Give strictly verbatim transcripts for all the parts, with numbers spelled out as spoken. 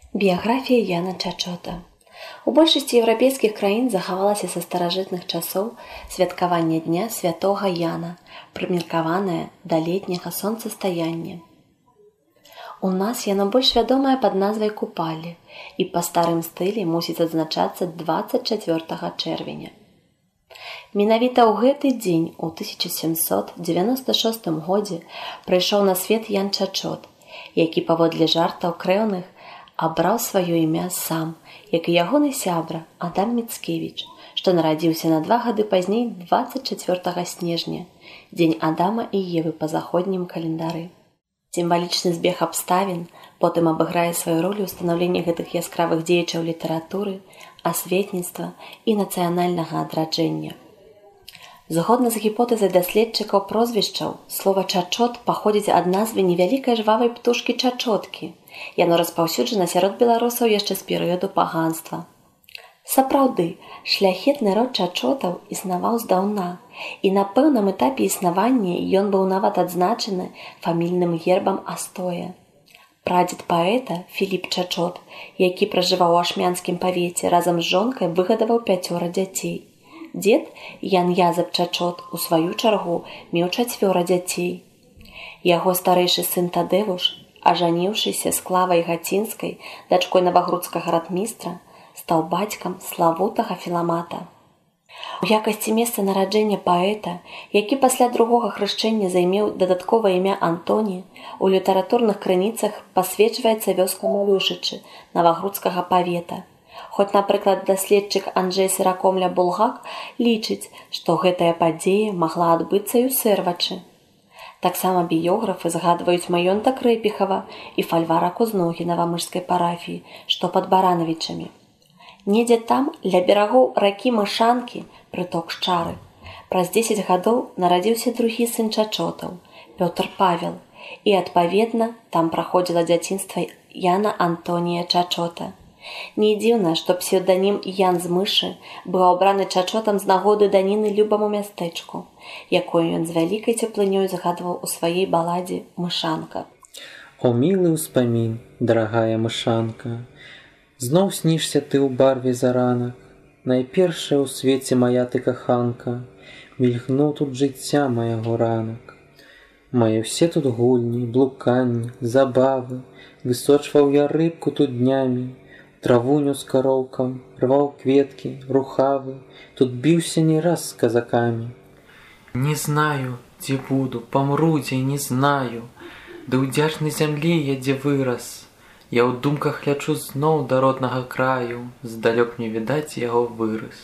Біяграфія Яна Чачота. У большасці еўрапейскіх краін захавалася са старажытных часоў святкаванне дня святога Яна, прымеркаванае да летняга сонцастаяння. У нас яно больш вядомае пад назвай Купалі і па старым стылі мусіць адзначацца дваццаць чацвёртага чэрвеня. Менавіта ў гэты дзень у тысяча сямсот дзевяноста шостым годзе прыйшоў на свет Ян Чачот, які паводле жартаў крэўных абраў сваё імя сам, як і ягоны сябра Адам Міцкевіч, што нарадзіўся на два гады пазней дваццаць чацвёртага снежня, дзень Адама і Евы па заходнім календары. Сімвалічны збег абставін потым абыграе сваю ролю ў станаўленні гэтых яскравых дзеячаў літаратуры, асветніцтва і нацыянальнага адраджэння. Згодна з гіпотэзай даследчыкаў прозвішчаў, слова «чачот» паходзіць ад назвы невялікай жвавай птушкі чачоткі. Яно распаўсюджана сярод беларусаў яшчэ з перыяду паганства. Сапраўды, шляхетны род чачотаў існаваў здаўна, і на пэўным этапе існавання ён быў нават адзначаны фамільным гербам Астоя. Прадзед паэта Філіп Чачот, які пражываў у ашмянскім павеце, разам з жонкай выгадаваў пяцёра дзяцей. Дзед Ян Язэп Чачот, у сваю чаргу, меў чацвёра дзяцей. Яго старэйшы сын Тадэвуш, ажаніўшыся з Клавай Гацінскай, дачкой навагрудскага ратмістра, стаў бацькам славутага Філамата. У якасці месца нараджэння паэта, які пасля другога хрышчэння займеў дадатковае імя Антоні, у літаратурных крыніцах пасвечваецца вёска Малюшычы навагрудскага павета. Хоць, напрыклад, даследчык Анджэй Сыракомля-Булгак лічыць, што гэтая падзея магла адбыцца і ў Сэрвачы. Таксама біёграфы згадваюць маёнтак Рэпіхава і фальвара Кузногі навамыжскай парафіі, што пад Баранавічамі. Недзе там, ля берагоў ракі Мышанкі, прыток Шчары, праз дзесяць гадоў нарадзіўся другі сын Чачотаў, Пётр Павел, і, адпаведна, там праходзіла дзяцінства Яна Антонія Чачота. Не дзіўна, што псеўданім Ян з Мышы быў абраны Чачотам з нагоды даніны любаму мястэчку, якую ён з вялікай цеплынёй загадваў у сваёй баладзе «Мышанка». О, мілы ўспамін, дарагая мышанка, зноў снішся ты ў барве заранак, найпершая ў свеце мая ты каханка, мільгнуў тут жыцця майго ранак. Мае ўсе тут гульні, блуканні, забавы, высочваў я рыбку тут днямі, травуню з кароўкам, рваў кветкі, рухавы, тут біўся не раз з казакамі. Не знаю, дзе буду, памру дзе не знаю, да ўдзячнай зямлі я дзе вырас. Я ў думках лячу зноў да роднага краю, здалёк мне відаць яго выраз.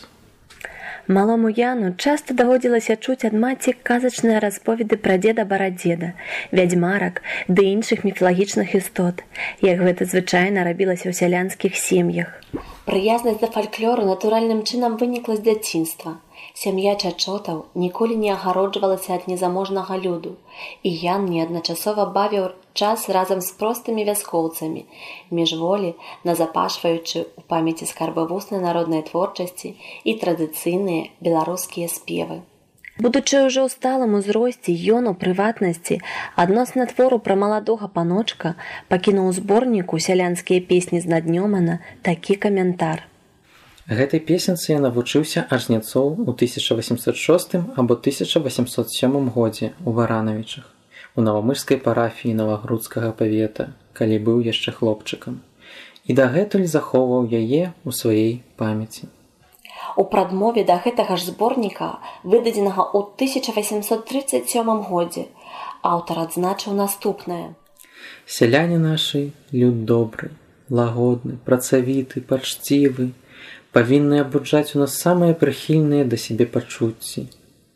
Малому Яну часта даводзілася чуць ад маці казачныя расповеды пра дзеда-барадзеда, вядзьмарак ды іншых міфалагічных істот, як гэта звычайна рабілася ў сялянскіх сем'ях. Прыязнасць да фальклору натуральным чынам вынікла з дзяцінства. Сям'я Чачотаў ніколі не агароджвалася ад незаможнага люду, і Ян неадначасова бавіў час разам з простымі вяскоўцамі, міжволі назапашваючы ў памяці скарбы вуснай народнай творчасці і традыцыйныя беларускія спевы. Будучы ўжо ў сталым узросце, ён у прыватнасці адносна твору пра маладога паночка пакінуў у зборніку «Сялянскія песні з Наднёмана» такі каментар. Гэтай песенцы я навучыўся аж Жняцоў у тысяча васямсот шостым або тысяча васямсот сёмым годзе ў Баранавічах, у навамыжскай парафіі навагрудскага павета, калі быў яшчэ хлопчыкам, і дагэтуль захоўваў яе ў сваёй памяці. У прадмове да гэтага ж зборніка, выдадзенага ў тысяча васямсот трыццаць сёмым годзе, аўтар адзначыў наступнае. Сяляне нашы люд добры, лагодны, працавіты, пачцівы, павінны абуджаць у нас самыя прыхільныя да сябе пачуцці.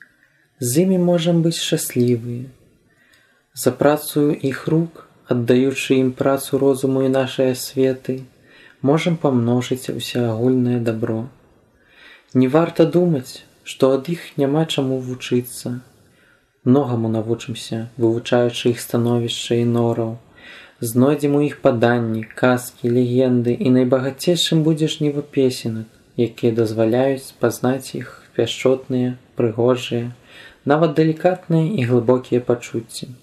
З імі можам быць шчаслівыя. За працую іх рук, аддаючы ім працу розуму і нашай асветы, можам памножыць усеагульнае дабро. Не варта думаць, што ад іх няма чаму вучыцца. Многаму навучымся, вывучаючы іх становішча і нораў. Знойдзем у іх паданні, казкі, легенды, і найбагацейшым будзе жніва песенак, якія дазваляюць пазнаць іх пяшчотныя, прыгожыя, нават далікатныя і глыбокія пачуцці.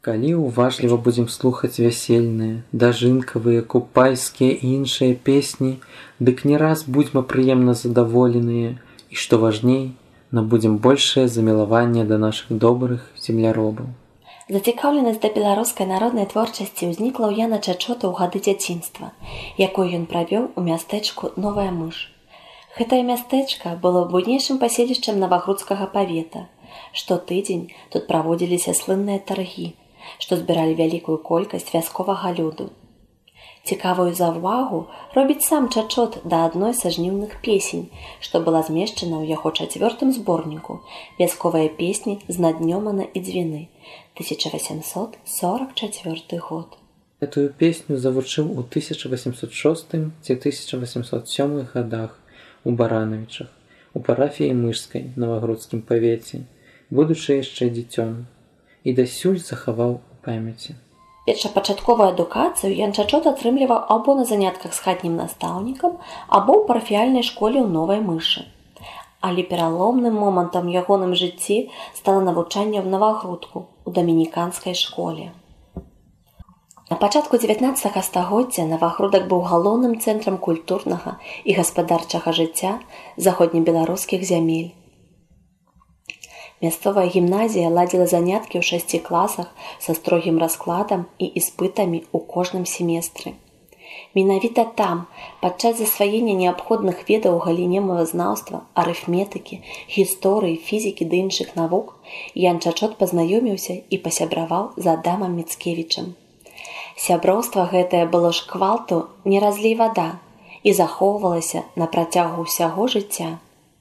Калі уважліва будзем слухаць вясельныя, дажынкавыя, купальскія і іншыя песні, дык не раз будзьма прыемна задаволеныя і, што важней, набудзем большае замілаванне да нашых добрых земляробаў. Зацікаўленасць да беларускай народнай творчасці ўзнікла ў Яна Чачоты ў гады дзяцінства, якое ён правёў у мястэчку Новая Мыш. Гэтае мястэчка было буйнейшым паселішчам навагрудскага павета. Штотыдзень тут праводзіліся слынныя таргі, што збіралі вялікую колькасць вясковага люду. Цікавую заўвагу робіць сам Чачот да адной са жніўных песень, што была змешчана ў яго чацвёртым зборніку «Вясковыя песні з Наднёмана і Дзвіны», тысяча васямсот сорок чацвёрты год. Гэтую песню завучыў у тысяча васемсот шостым ці тысяча васемсот сёмым годах у Баранавічах, у парафіі Мышскай, навагрудскім павеце, будучы яшчэ дзіцём, і дасюль захаваў у памяці. Першапачатковую адукацыю Ян Чачот атрымліваў або на занятках з хатнім настаўнікам, або ў парафіяльнай школе ў Новай Мышы. Але пераломным момантам у ягоным жыцці стала навучанне ў Навагрудку, у дамініканскай школе. На пачатку дзевятнаццатага стагоддзя Навагрудак быў галоўным цэнтрам культурнага і гаспадарчага жыцця заходнебеларускіх зямель. Мясцовая гімназія ладзіла заняткі ў шасці класах са строгім раскладам і іспытамі ў кожным семестры. Менавіта там, падчас засваення неабходных ведаў у галіне мовазнаўства, арыфметыкі, гісторыі, фізікі ды іншых навук, Ян Чачот пазнаёміўся і пасябраваў з Адамам Міцкевічам. Сяброўства гэтае было ж квалту не разлей вада і захоўвалася на працягу ўсяго жыцця.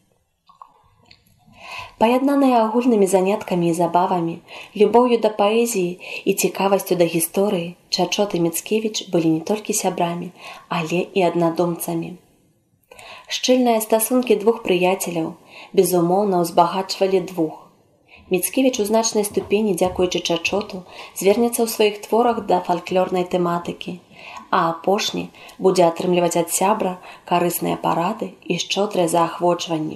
Паяднаныя агульнымі заняткамі і забавамі, любоўю да паэзіі і цікавасцю да гісторыі, Чачот і Міцкевіч былі не толькі сябрамі, але і аднадумцамі. Шчыльныя стасункі двух прыяцеляў, безумоўна, узбагачвалі двух. Міцкевіч у значнай ступені, дзякуючы Чачоту, звернецца ў сваіх творах да фальклорнай тэматыкі, а апошні будзе атрымліваць ад сябра карысныя парады і шчодрыя заахвочванні.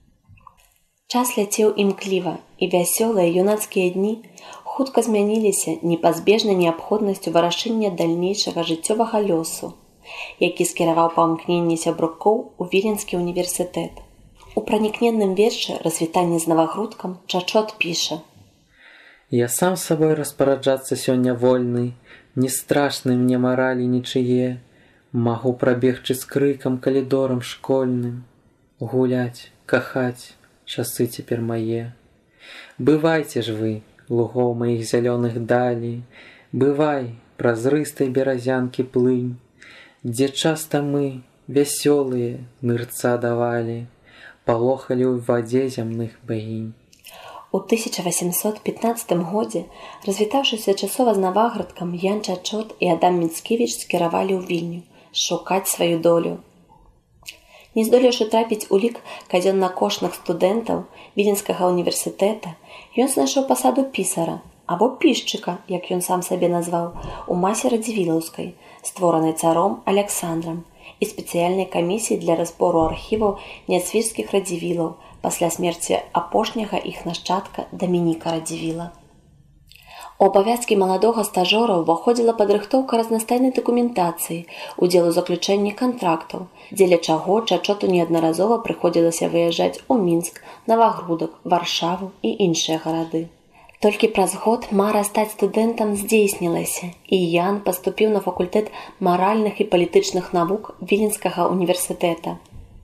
Час ляцеў імкліва, і вясёлыя юнацкія дні хутка змяніліся непазбежнай неабходнасцю вырашэння дальнейшага жыццёвага лёсу, які скіраваў памкненне сябрукоў у Віленскі універсітэт. У пранікненным вершы «Развітанне з Навагрудкам» Чачот піша: «Я сам сабой распараджацца сёння вольны, не страшны мне маралі нічые, магу прабегчы з крыкам калідорам школьным, гуляць, кахаць, часы цяпер мае. Бывайце ж вы, лугоў маіх зялёных далей, бывай, празрыстай беразянкі плынь, дзе часта мы, вясёлыя, нырца давалі, палохалі ў вадзе зямных багінь». У тысяча васемсот пятнаццатым годзе, развітаўшыся часова з Наваградкам, Ян Чачот і Адам Міцкевіч скіравалі ў Вільню шукаць сваю долю. Не здолеўшы трапіць у лік казённа-кошных студэнтаў Віленскага універсітэта, ён знайшоў пасаду пісара, або пішчыка, як ён сам сабе назваў, у масе радзівілаўскай, створанай царом Аляксандрам, і спецыяльнай камісіі для разбору архіваў няцвіжскіх радзівілаў пасля смерці апошняга іх нашчадка Дамініка Радзівіла. У абавязкі маладога стажора ўваходзіла падрыхтоўка разнастайнай дакументацыі, удзел у заключэнні кантрактаў, дзеля чаго Чачоту неаднаразова прыходзілася выязджаць у Мінск, Навагрудак, Варшаву і іншыя гарады. Толькі праз год мара стаць студэнтам здзейснілася, і Ян паступіў на факультэт маральных і палітычных навук Віленскага універсітэта.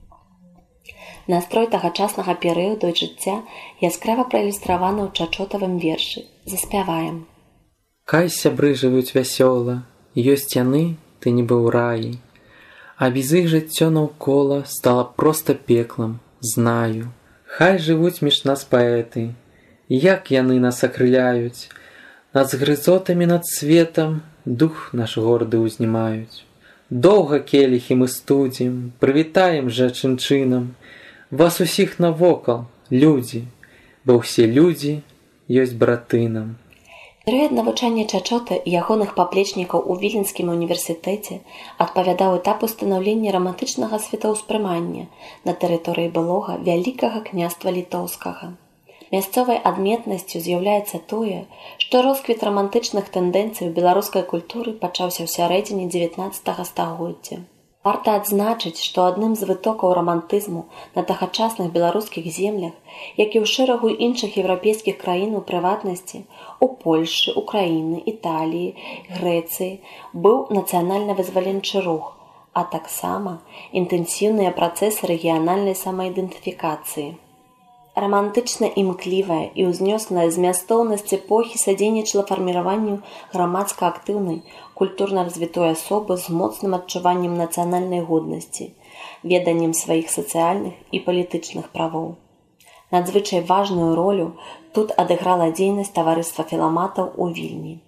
Настрой тагачаснага перыяду жыцця яскрава праілюстраваны ў Чачотавым вершы. Заспяваем. Хай сябры жывуць вясёла, ёсць яны, ты нібы ў раі, а без іх жыццё наўкола стала проста пеклам, знаю. Хай жывуць між нас паэты, як яны нас акрыляюць, над згрызотамі над светам дух наш горды ўзнімаюць. Доўга келіхі мы студзім, прывітаем жа чын-чынам вас усіх навокал, людзі, бо ўсе людзі ёсць браты нам. Перыяд навучання Чачота і ягоных паплечнікаў у Віленскім універсітэце адпавядаў этапу станаўлення рамантычнага светаўспрымання на тэрыторыі былога вялікага княства літоўскага. Мясцовай адметнасцю з'яўляецца тое, што росквіт рамантычных тэндэнцый у беларускай культуры пачаўся ў сярэдзіне дзевятнаццатага стагоддзя. Варта адзначыць, што адным з вытокаў рамантызму на тагачасных беларускіх землях, як і ў шэрагу іншых еўрапейскіх краін у прыватнасці, у Польшы, Украіны, Італіі, Грэцыі, быў нацыянальна-вызваленчы рух, а таксама інтэнсіўныя працэсы рэгіянальнай самаідэнтыфікацыі. Рамантычна імклівая і ўзнёсная змястоўнасць эпохі садзейнічала фарміраванню грамадска актыўнай, культурна развітой асобы з моцным адчуваннем нацыянальнай годнасці, веданнем сваіх сацыяльных і палітычных правоў. Надзвычай важную ролю тут адыграла дзейнасць таварыства філаматаў у Вільні.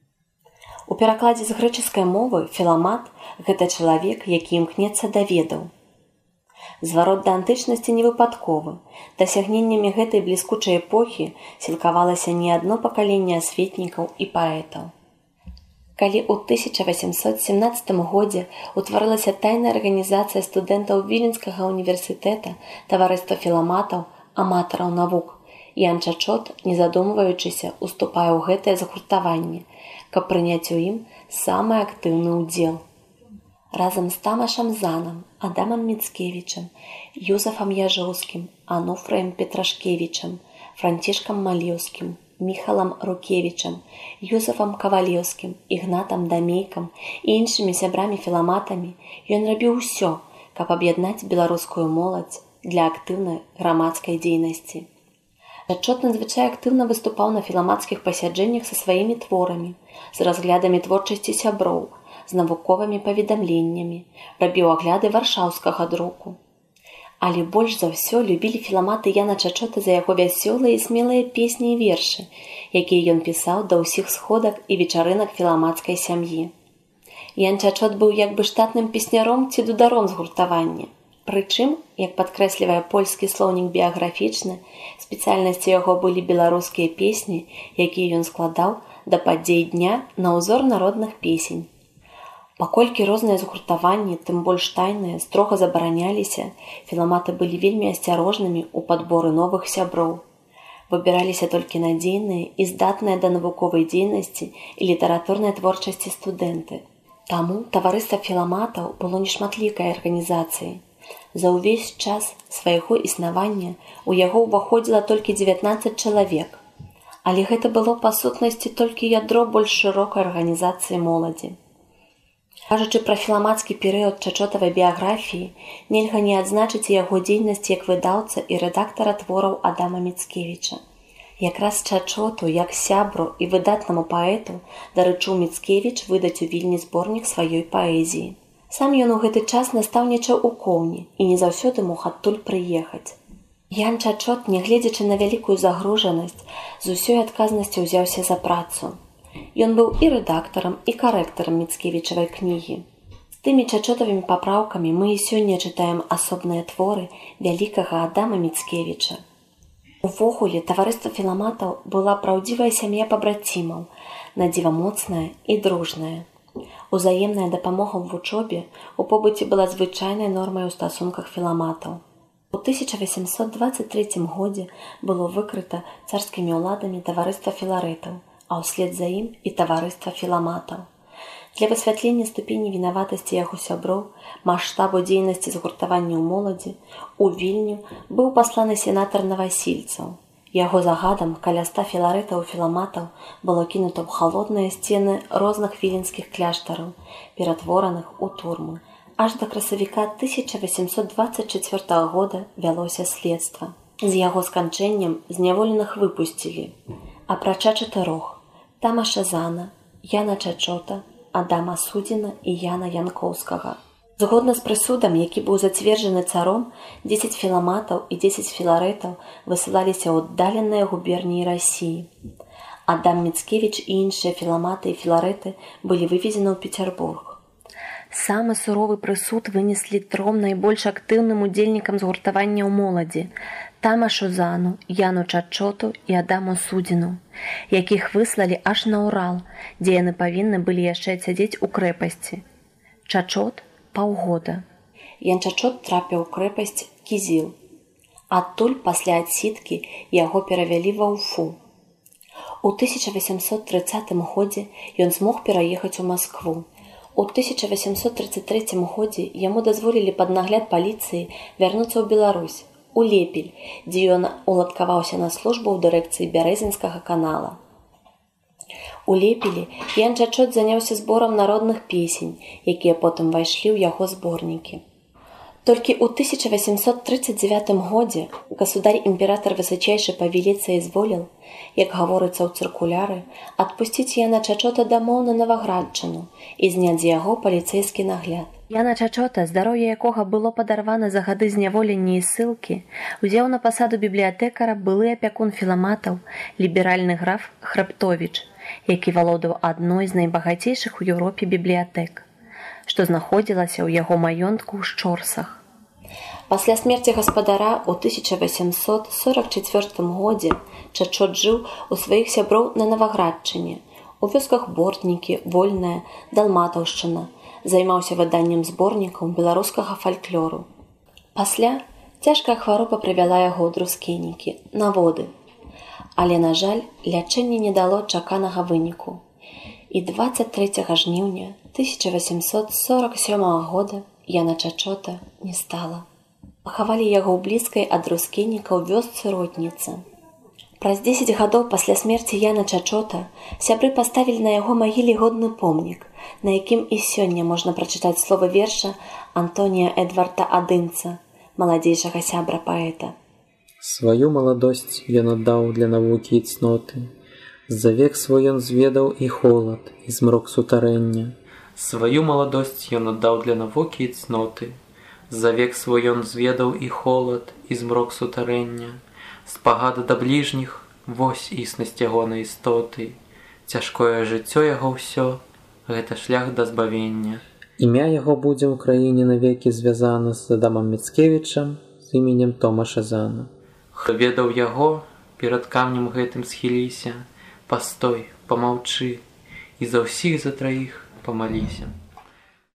У перакладзе з грэчаскай мовы філамат – гэта чалавек, які імкнецца да ведаў. Зварот да антычнасці не выпадковы. Дасягненнямі гэтай бліскучай эпохі сілкавалася не адно пакаленне асветнікаў і паэтаў. Калі ў тысяча васемсот семнаццатым годзе ўтварылася тайная арганізацыя студэнтаў Віленскага універсітэта таварыства філаматаў, аматараў навук, Ян Чачот, не задумваючыся, уступае ў гэтае загуртаванне, каб прыняць у ім самы актыўны ўдзел. Разам з Тамашам Занам, Адамам Міцкевічам, Юзафам Яжоўскім, Ануфраем Петрашкевічам, Францішкам Малеўскім, Міхалам Рукевічам, Юзафам Кавалеўскім, Ігнатам Дамейкам і іншымі сябрамі-філаматамі ён рабіў усё, каб аб'яднаць беларускую моладзь для актыўнай грамадскай дзейнасці. Чачот надзвычай актыўна выступаў на філамацкіх пасяджэннях са сваімі творамі, з разглядамі творчасці сяброў, з навуковымі паведамленнямі, рабіў агляды варшаўскага друку. Але больш за ўсё любілі філаматы Яна Чачота за яго вясёлыя і смелыя песні і вершы, якія ён пісаў да ўсіх сходак і вечарынак філамацкай сям'і. Ян Чачот быў як бы штатным песняром ці дударом згуртавання. Прычым, як падкрэслівае польскі слоўнік біяграфічны, спецыяльнасцю яго былі беларускія песні, якія ён складаў да падзей дня на ўзор народных песень. Паколькі розныя згуртаванні, тым больш тайныя, строга забараняліся, філаматы былі вельмі асцярожнымі ў падборы новых сяброў. Выбіраліся толькі надзейныя і здатныя да навуковай дзейнасці і літаратурнай творчасці студэнты. Таму таварыства філаматаў было нешматлікай арганізацыяй. За ўвесь час свайго існавання ў яго ўваходзіла толькі дзевятнаццаць чалавек. Але гэта было па сутнасці толькі ядро больш шырокай арганізацыі моладзі. Кажучы пра філамацкі перыяд чачотавай біяграфіі, нельга не адзначыць яго дзейнасць як выдаўца і рэдактара твораў Адама Міцкевіча. Якраз Чачоту, як сябру і выдатнаму паэту, дарычыў Міцкевіч выдаць у Вільні зборнік сваёй паэзіі. Сам ён у гэты час настаўнічаў у Коўні і не заўсёды мог адтуль прыехаць. Ян Чачот, нягледзячы на вялікую загружанасць, з усёй адказнасцю ўзяўся за працу. Ён быў і рэдактарам, і карэктарам Міцкевічавай кнігі. З тымі чачотавымі папраўкамі мы і сёння чытаем асобныя творы вялікага Адама Міцкевіча. Увогуле, таварыства філаматаў была праўдзівая сям'я пабрацімаў, надзіва моцная і дружная. Узаемная дапамога ў вучобе у побыце была звычайнай нормай у стасунках філаматаў. У тысяча васемсот дваццаць трэцім годзе было выкрыта царскімі ўладамі таварыства філарэтаў, а ўслед за ім і таварыства філаматаў. Для высвятлення ступені вінаватасці яго сяброў, маштабу дзейнасці згуртавання ў моладзі, у Вільню быў пасланы сенатар Навасільцаў. Яго загадам каля ста філарэтаў філаматаў было кінута ў халодныя сцены розных віленскіх кляштараў, ператвораных у турмы. Аж да красавіка тысяча васемсот дваццаць чацвёртага года вялося следства. З яго сканчэннем зняволеных выпусцілі, апрача чатырох: Тамаша Зана, Яна Чачота, Адама Судзіна і Яна Янкоўскага. Згодна з прысудам, які быў зацверджаны царом, дзесяць філаматаў і дзесяць філарэтаў высылаліся ў аддаленыя губерніі Расіі. Адам Міцкевіч і іншыя філаматы і філарэты былі вывезены ў Пецярбург. Самы суровы прысуд вынеслі тром найбольш актыўным удзельнікам згуртавання ў моладзі: Тамашу Зану, Яну Чачоту і Адаму Судзіну, якіх выслалі аж на Урал, дзе яны павінны былі яшчэ сядзець у крэпасці. Чачот – паўгода. Ян Чачот трапіў у крэпасць Кізіл. Адтуль пасля адсідкі яго перавялі ва Уфу. У тысяча васемсот трыццатым годзе ён змог пераехаць у Маскву. У тысяча васемсот тридцать третьем годзе яму дазволілі пад нагляд паліцыі вярнуцца ў Беларусь, у Лепель, дзе ён уладкаваўся на службу ў дырэкцыі Бярэзінскага канала. У Лепелі Ян Чачот заняўся зборам народных песень, якія потым вайшлі ў яго зборнікі. Толькі ў тысяча васемсот тридцать девятым годзе государь-імператор высочайшы павеліцца ізволіў, як гаворыцца ў цыркуляры, адпусціць Яна Чачота дамоў на Наваградчыну і зняць з яго паліцэйскі нагляд. Яна Чачота, здароўе якога было падарвана за гады зняволення і ссылкі, узяў на пасаду бібліятэкара былы апякун філаматаў, ліберальны граф Храбтовіч, які валодаў адной з найбагацейшых у Еўропе бібліятэк, што знаходзілася ў яго маёнтку ў Шчорсах. Пасля смерці гаспадара ў тысяча васемсот сорок чацвёртым годзе Чачот жыў у сваіх сяброў на Наваградчыне, у вёсках Бортнікі, Вольная, Далматаўшчына, займаўся выданнем зборнікаў беларускага фальклору. Пасля цяжкая хвароба прывяла яго ў Друскінікі, на воды. Але, на жаль, лячэнне не дало чаканага выніку. І дваццаць трэцяга жніўня тысяча васемсот сорок сёмага года Яна Чачота не стала. Пахавалі яго ў блізкай ад Друскініка ў вёсцы Ротніцы. Праз дзесяць гадоў пасля смерці Яна Чачота сябры паставілі на яго магіле годны помнік, на якім і сёння можна прачытаць словы верша Антонія Эдварда Адынца, маладзейшага сябра паэта. Сваю маладосць ён аддаў для навукі і цноты. За век свой ён зведаў і холад, і змрок сутарэння. Сваю маладосць ён аддаў для навукі і цноты. За век свой ён зведаў і холад, і змрок сутарэння. Спагада да бліжніх, вось існасць ягонай істоты. Цяжкое жыццё яго ўсё, гэта шлях да збавення. Імя яго будзе ў краіне навекі звязана з Адамам Міцкевічам, з іменем Томаша Зана. Хто ведаў яго, перад камнем гэтым схіліся, пастой, памаўчы, і за ўсіх за траіх памаліся.